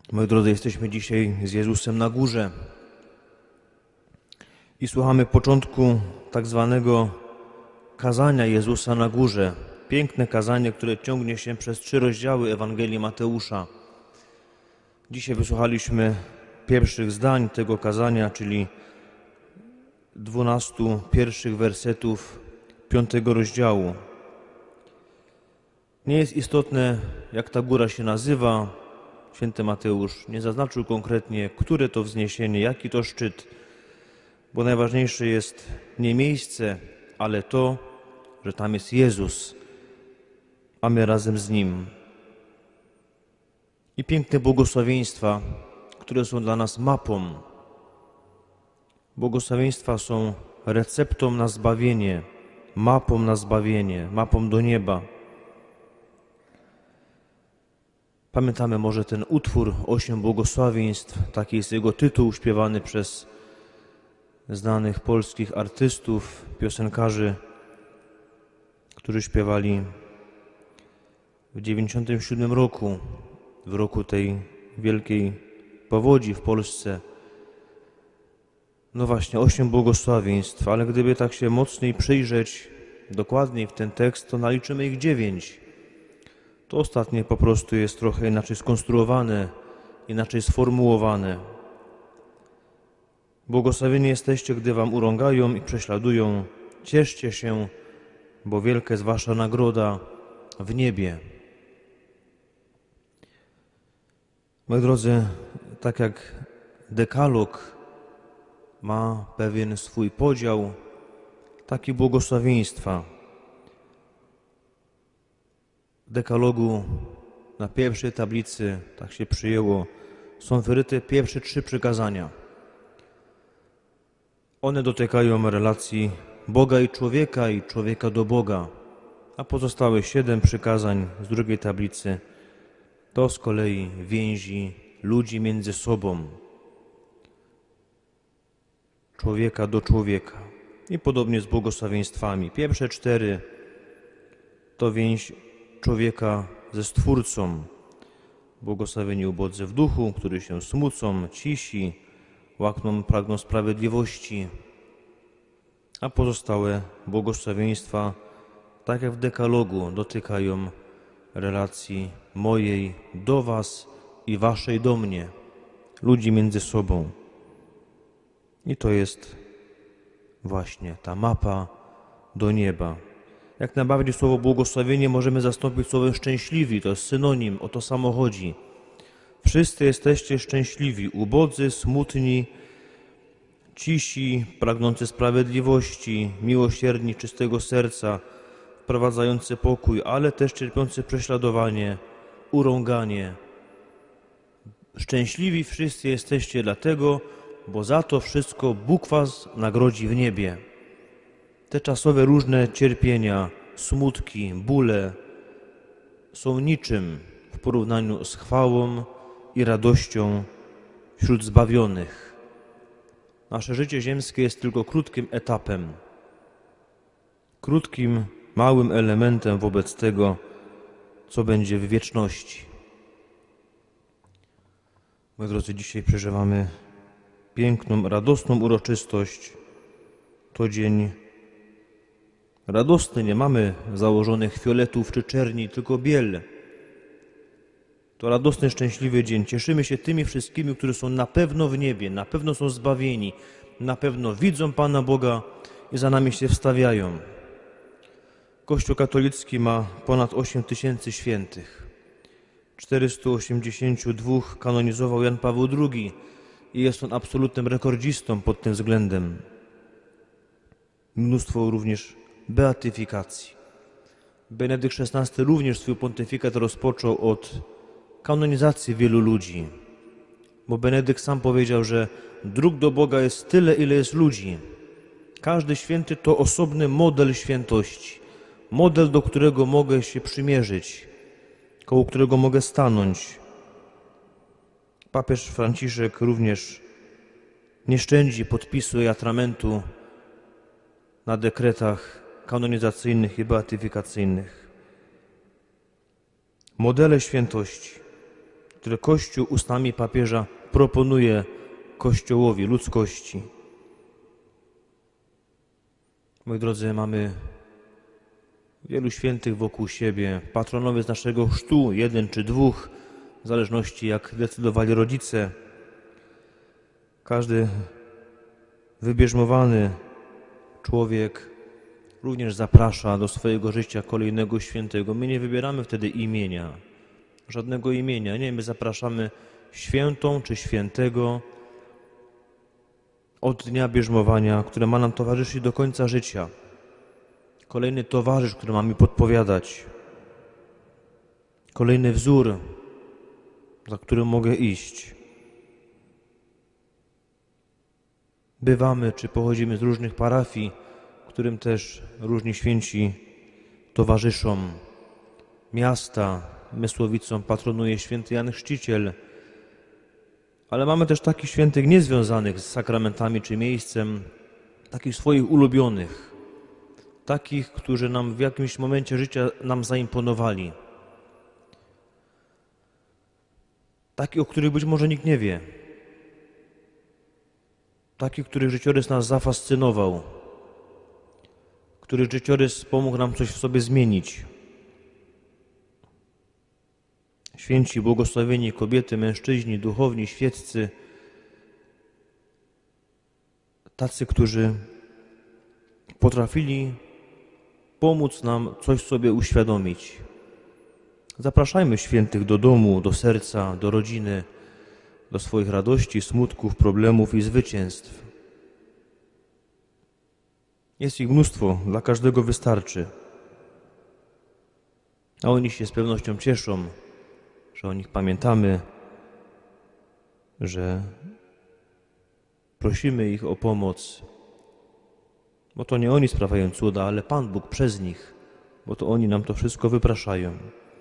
Moi drodzy, jesteśmy dzisiaj z Jezusem na górze i słuchamy początku tak zwanego kazania Jezusa na górze. Piękne kazanie, które ciągnie się przez 3 rozdziały Ewangelii Mateusza. Dzisiaj wysłuchaliśmy pierwszych zdań tego kazania, czyli 12 pierwszych wersetów 5 rozdziału. Nie jest istotne, jak ta góra się nazywa. Święty Mateusz nie zaznaczył konkretnie, które to wzniesienie, jaki to szczyt, bo najważniejsze jest nie miejsce, ale to, że tam jest Jezus, a my razem z Nim. I piękne błogosławieństwa, które są dla nas mapą. Błogosławieństwa są receptą na zbawienie, mapą do nieba. Pamiętamy może ten utwór 8 błogosławieństw, taki jest jego tytuł, śpiewany przez znanych polskich artystów, piosenkarzy, którzy śpiewali w 1997 roku, w roku tej wielkiej powodzi w Polsce. No właśnie, 8 błogosławieństw, ale gdyby tak się mocniej przyjrzeć dokładniej w ten tekst, to naliczymy ich 9. To ostatnie po prostu jest trochę inaczej skonstruowane, inaczej sformułowane. Błogosławieni jesteście, gdy wam urągają i prześladują. Cieszcie się, bo wielka jest wasza nagroda w niebie. Moi drodzy, tak jak dekalog ma pewien swój podział, tak i błogosławieństwa. W dekalogu na pierwszej tablicy, tak się przyjęło, są wyryte pierwsze 3 przykazania. One dotykają relacji Boga i człowieka do Boga, a pozostałe 7 przykazań z drugiej tablicy to z kolei więzi ludzi między sobą, człowieka do człowieka. I podobnie z błogosławieństwami. Pierwsze 4 to więź człowieka ze Stwórcą. Błogosławieni ubodzy w duchu, którzy się smucą, cisi, pragną sprawiedliwości. A pozostałe błogosławieństwa, tak jak w dekalogu, dotykają relacji mojej do was i waszej do mnie, ludzi między sobą. I to jest właśnie ta mapa do nieba. Jak najbardziej słowo błogosławienie możemy zastąpić słowem szczęśliwi, to jest synonim, o to samo chodzi. Wszyscy jesteście szczęśliwi, ubodzy, smutni, cisi, pragnący sprawiedliwości, miłosierni, czystego serca, wprowadzający pokój, ale też cierpiący prześladowanie, urąganie. Szczęśliwi wszyscy jesteście dlatego, bo za to wszystko Bóg was nagrodzi w niebie. Te czasowe różne cierpienia, smutki, bóle są niczym w porównaniu z chwałą i radością wśród zbawionych. Nasze życie ziemskie jest tylko krótkim etapem, krótkim, małym elementem wobec tego, co będzie w wieczności. Moi drodzy, dzisiaj przeżywamy piękną, radosną uroczystość. To dzień radosny, nie mamy założonych fioletów czy czerni, tylko biel. To radosny, szczęśliwy dzień. Cieszymy się tymi wszystkimi, którzy są na pewno w niebie, na pewno są zbawieni, na pewno widzą Pana Boga i za nami się wstawiają. Kościół katolicki ma ponad 8 000 świętych. 482 kanonizował Jan Paweł II i jest on absolutnym rekordzistą pod tym względem. Mnóstwo również beatyfikacji. Benedykt XVI również swój pontyfikat rozpoczął od kanonizacji wielu ludzi, bo Benedykt sam powiedział, że dróg do Boga jest tyle, ile jest ludzi. Każdy święty to osobny model świętości, model, do którego mogę się przymierzyć, koło którego mogę stanąć. Papież Franciszek również nie szczędzi podpisu i atramentu na dekretach kanonizacyjnych i beatyfikacyjnych. Modele świętości. które Kościół ustami papieża proponuje Kościołowi, ludzkości. Moi drodzy, mamy wielu świętych wokół siebie, patronowie z naszego chrztu, jeden czy dwóch, w zależności jak decydowali rodzice. Każdy wybierzmowany człowiek również zaprasza do swojego życia kolejnego świętego. My nie wybieramy wtedy imienia, żadnego imienia. Nie, my zapraszamy świętą czy świętego od dnia bierzmowania, które ma nam towarzyszyć do końca życia. Kolejny towarzysz, który ma mi podpowiadać. Kolejny wzór, za którym mogę iść. Bywamy czy pochodzimy z różnych parafii, którym też różni święci towarzyszą. Miasta, Mysłowicą patronuje święty Jan Chrzciciel, ale mamy też takich świętych niezwiązanych z sakramentami czy miejscem, takich swoich ulubionych, takich, którzy nam w jakimś momencie życia nam zaimponowali. Takich, o których być może nikt nie wie. Takich, których życiorys nas zafascynował, których życiorys pomógł nam coś w sobie zmienić. Święci, błogosławieni kobiety, mężczyźni, duchowni, świeccy, tacy, którzy potrafili pomóc nam coś sobie uświadomić. Zapraszajmy świętych do domu, do serca, do rodziny, do swoich radości, smutków, problemów i zwycięstw. Jest ich mnóstwo, dla każdego wystarczy. A oni się z pewnością cieszą, że o nich pamiętamy, że prosimy ich o pomoc, bo to nie oni sprawiają cuda, ale Pan Bóg przez nich, bo to oni nam to wszystko wypraszają.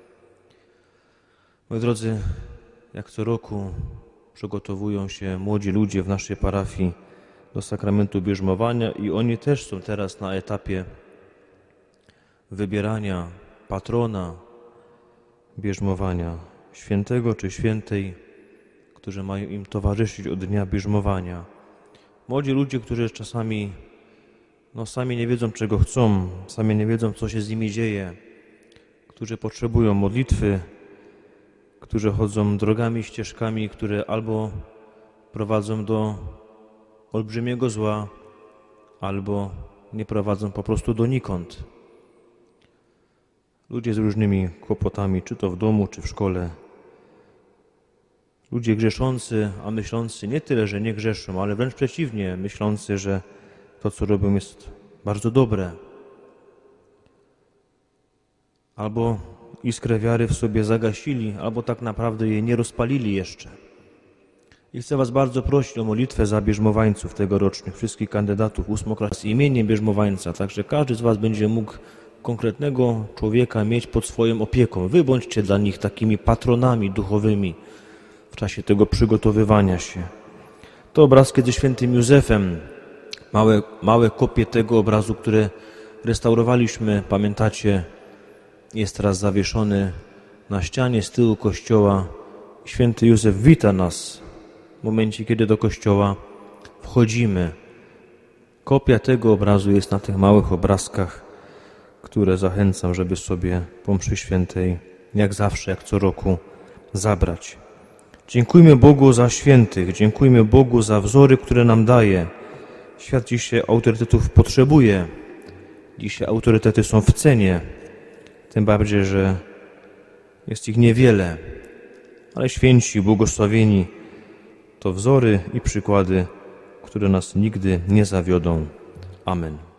Moi drodzy, jak co roku przygotowują się młodzi ludzie w naszej parafii do sakramentu bierzmowania i oni też są teraz na etapie wybierania patrona bierzmowania, świętego czy świętej, którzy mają im towarzyszyć od dnia bierzmowania. Młodzi ludzie, którzy czasami sami nie wiedzą, czego chcą, sami nie wiedzą, co się z nimi dzieje, którzy potrzebują modlitwy, którzy chodzą drogami, ścieżkami, które albo prowadzą do olbrzymiego zła, albo nie prowadzą po prostu donikąd. Ludzie z różnymi kłopotami, czy to w domu, czy w szkole. Ludzie grzeszący, a myślący nie tyle, że nie grzeszą, ale wręcz przeciwnie, myślący, że to, co robią, jest bardzo dobre. Albo iskrę wiary w sobie zagasili, albo tak naprawdę jej nie rozpalili jeszcze. I chcę Was bardzo prosić o modlitwę za bierzmowańców tegorocznych, wszystkich kandydatów ósmoklasy z imieniem bierzmowańca, także każdy z Was będzie mógł konkretnego człowieka mieć pod swoją opieką. Wy bądźcie dla nich takimi patronami duchowymi w czasie tego przygotowywania się. To obrazki ze świętym Józefem, małe kopie tego obrazu, które restaurowaliśmy, pamiętacie, jest teraz zawieszony na ścianie z tyłu kościoła. Święty Józef wita nas w momencie, kiedy do kościoła wchodzimy. Kopia tego obrazu jest na tych małych obrazkach, które zachęcam, żeby sobie po mszy świętej, jak zawsze, jak co roku, zabrać. Dziękujmy Bogu za świętych, dziękujmy Bogu za wzory, które nam daje. Świat dzisiaj autorytetów potrzebuje. Dzisiaj autorytety są w cenie. Tym bardziej, że jest ich niewiele. Ale święci, błogosławieni to wzory i przykłady, które nas nigdy nie zawiodą. Amen.